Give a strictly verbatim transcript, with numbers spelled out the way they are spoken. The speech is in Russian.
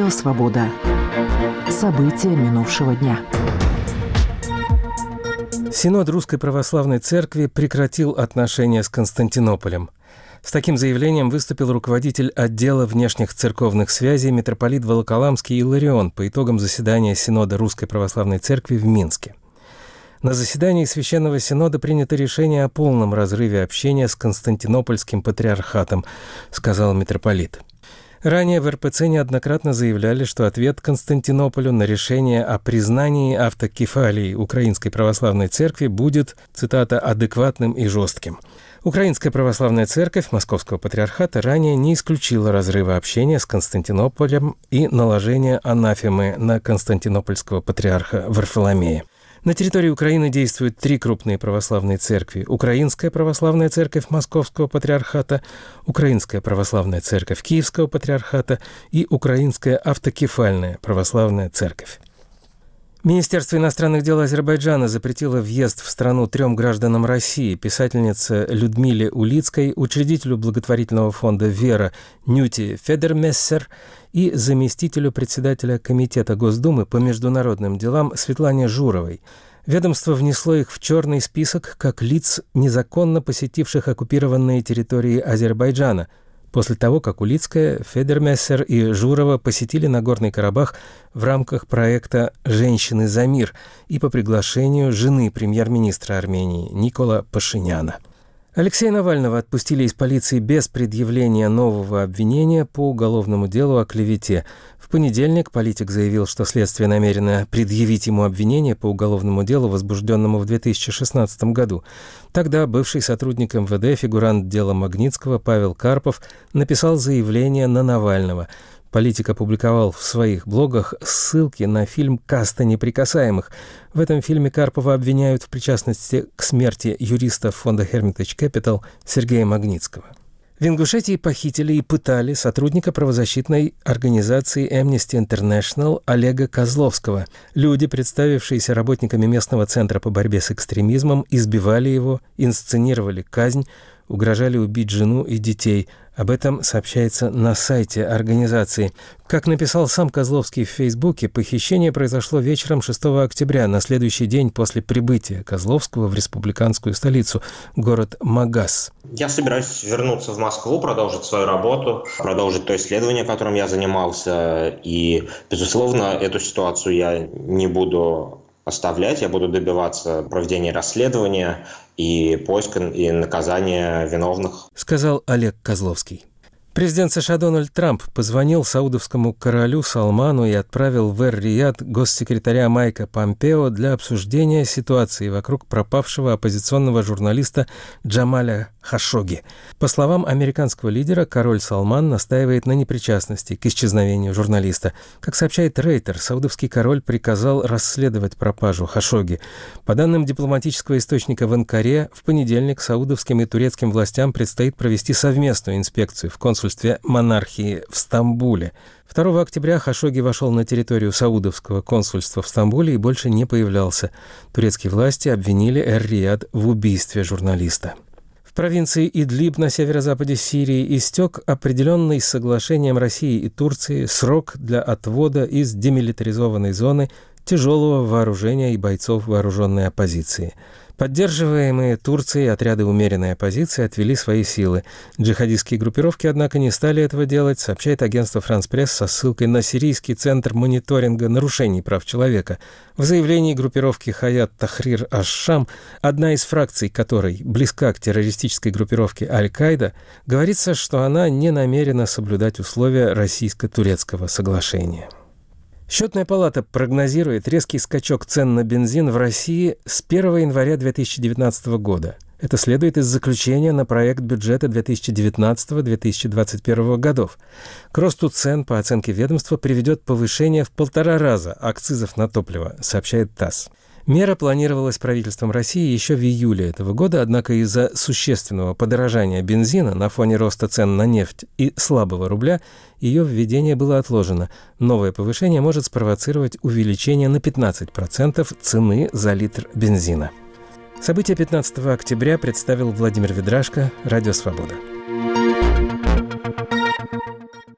Радио «Свобода». События минувшего дня. Синод Русской Православной Церкви прекратил отношения с Константинополем. С таким заявлением выступил руководитель отдела внешних церковных связей митрополит Волоколамский Илларион по итогам заседания Синода Русской Православной Церкви в Минске. На заседании Священного Синода принято решение о полном разрыве общения с Константинопольским патриархатом, сказал митрополит. Ранее в эр пэ цэ неоднократно заявляли, что ответ Константинополю на решение о признании автокефалии Украинской Православной Церкви будет, цитата, «адекватным и жестким». Украинская Православная Церковь Московского Патриархата ранее не исключила разрыва общения с Константинополем и наложения анафемы на Константинопольского патриарха Варфоломея. На территории Украины действуют три крупные православные церкви: Украинская Православная Церковь Московского Патриархата, Украинская Православная Церковь Киевского Патриархата и Украинская Автокефальная Православная Церковь. Министерство иностранных дел Азербайджана запретило въезд в страну трем гражданам России: писательнице Людмиле Улицкой, учредителю благотворительного фонда «Вера» Нюте Федермессер и заместителю председателя Комитета Госдумы по международным делам Светлане Журовой. Ведомство внесло их в черный список как лиц, незаконно посетивших оккупированные территории Азербайджана, после того, как Улицкая, Федермессер и Журова посетили Нагорный Карабах в рамках проекта «Женщины за мир» и по приглашению жены премьер-министра Армении Никола Пашиняна. Алексея Навального отпустили из полиции без предъявления нового обвинения по уголовному делу о клевете. В понедельник политик заявил, что следствие намерено предъявить ему обвинение по уголовному делу, возбужденному в две тысячи шестнадцатом году. Тогда бывший сотрудник эм вэ дэ, фигурант дела Магнитского Павел Карпов написал заявление на Навального. Политик опубликовал в своих блогах ссылки на фильм «Каста неприкасаемых». В этом фильме Карпова обвиняют в причастности к смерти юриста фонда Hermitage Capital Сергея Магнитского. В Ингушетии похитили и пытали сотрудника правозащитной организации Amnesty International Олега Козловского. Люди, представившиеся работниками местного центра по борьбе с экстремизмом, избивали его, инсценировали казнь, угрожали убить жену и детей. Об этом сообщается на сайте организации. Как написал сам Козловский в Фейсбуке, похищение произошло вечером шестого октября, на следующий день после прибытия Козловского в республиканскую столицу, город Магас. Я собираюсь вернуться в Москву, продолжить свою работу, продолжить то исследование, которым я занимался. И, безусловно, эту ситуацию я не буду оставлять, я буду добиваться проведения расследования и поиска и наказания виновных, сказал Олег Козловский. Президент США Дональд Трамп позвонил саудовскому королю Салману и отправил в Эр-Рияд госсекретаря Майка Помпео для обсуждения ситуации вокруг пропавшего оппозиционного журналиста Джамаля Хашогги. По словам американского лидера, король Салман настаивает на непричастности к исчезновению журналиста. Как сообщает Рейтер, саудовский король приказал расследовать пропажу Хашогги. По данным дипломатического источника в Анкаре, в понедельник саудовским и турецким властям предстоит провести совместную инспекцию в консульстве монархии в Стамбуле. второго октября Хашогги вошел на территорию саудовского консульства в Стамбуле и больше не появлялся. Турецкие власти обвинили Эр-Рияд в убийстве журналиста. В провинции Идлиб на северо-западе Сирии истек определенный соглашением России и Турции срок для отвода из демилитаризованной зоны тяжелого вооружения и бойцов вооруженной оппозиции. Поддерживаемые Турцией отряды умеренной оппозиции отвели свои силы. Джихадистские группировки, однако, не стали этого делать, сообщает агентство «Франс Пресс» со ссылкой на Сирийский центр мониторинга нарушений прав человека. В заявлении группировки «Хаят Тахрир аш-Шам», одна из фракций которой близка к террористической группировке Аль-Каида, говорится, что она не намерена соблюдать условия российско-турецкого соглашения. Счетная палата прогнозирует резкий скачок цен на бензин в России с первого января две тысячи девятнадцатого года. Это следует из заключения на проект бюджета две тысячи девятнадцатого — две тысячи двадцать первого годов. К росту цен, по оценке ведомства, приведет повышение в полтора раза акцизов на топливо, сообщает ТАСС. Мера планировалась правительством России еще в июле этого года, однако из-за существенного подорожания бензина на фоне роста цен на нефть и слабого рубля ее введение было отложено. Новое повышение может спровоцировать увеличение на пятнадцать процентов цены за литр бензина. События пятнадцатого октября представил Владимир Ведрашко, Радио «Свобода».